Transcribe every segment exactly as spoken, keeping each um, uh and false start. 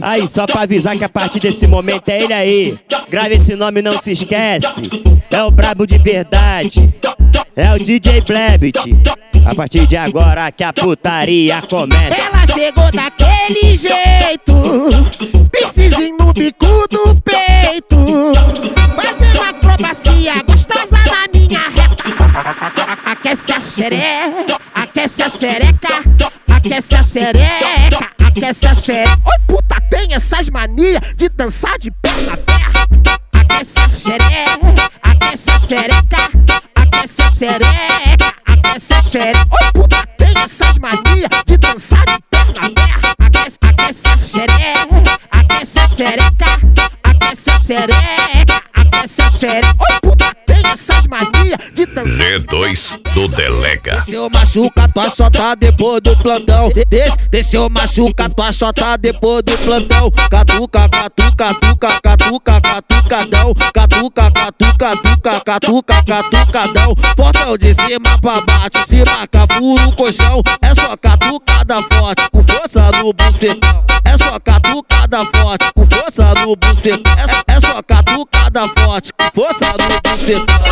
Aí, só pra avisar que a partir desse momento é ele aí. Grave esse nome, não se esquece. É o brabo de verdade. É o D J Blebit. A partir de agora que a putaria começa. Ela chegou daquele jeito, piercing no bico do peito, fazendo acrobacia gostosa na minha reta. Aquece a xereca, aquece a xereca, aquece a xereca, aquece a xereca. Oi, puta, tem essas manias de dançar de perna aberta. Aquece a xereca, aquece a xereca, aquece a xereca, aquece a xereca. Oi, puta, tem essas manias de dançar de perna aberta. Aquece, aquece a xereca, aquece a xereca, aquece a xereca, aquece a xereca. Oi, puta, tem essas manias de dançar. G dois do Delega. Deixa eu machucar tua chota depois do plantão. Deixa, deixa eu machucar tua chota depois do plantão. Catuca, catuca, catuca, catuca, catucadão. Catuca, catuca, catuca, catuca, catucadão. Fortão de cima pra baixo, se marca furo o colchão. É só catucada forte, com força no bucetão. É só catucada forte, com força no bucetão. É, é só catucada forte, com força no bucetão.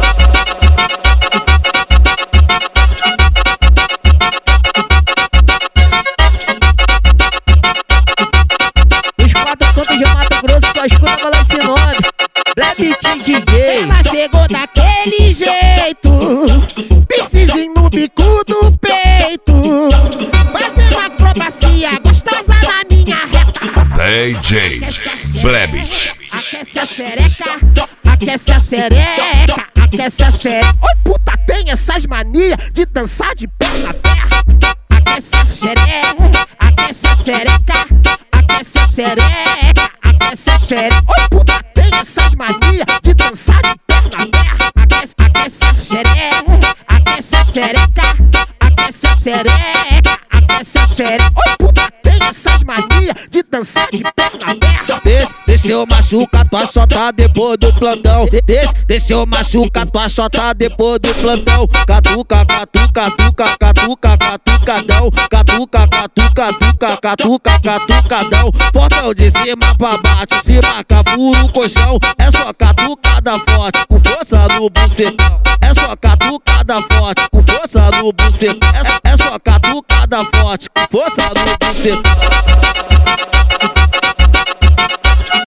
De Mato Grosso, só escuta falar esse nome, Blebit D J. Ela chegou daquele jeito, piercing no bico do peito, fazendo acrobacia gostosa na minha reta. D J Blebit. Aquece a xereca, aquece a xereca, aquece a xereca. Oi, puta, tem essas manias de dançar de perna aberta. Aquece a xereca, aquece a xereca, aquece a xereca, aquece a xereca. Oi, puta, tem essas manias de dançar de perna aberta. Aquece, aquece a xereca, aquece a xereca, aquece a xereca, aquece a xereca. Oi, puta, tem essas manias de dançar de perna aberta. Deixa, deixa eu machucar tua chota depois do plantão. Deixa, deixa eu machucar tua chota depois do plantão. Catuca, catuca, catuca, catuca, catucadão. Catuca, catuca, catuca, catuca, catucadão. Fortão de cima pra baixo, se marca furo o colchão. É só catucada forte, com força no bucetão. É só catucada forte, com força no bucetão. É, é só catucada forte, com força no bucetão.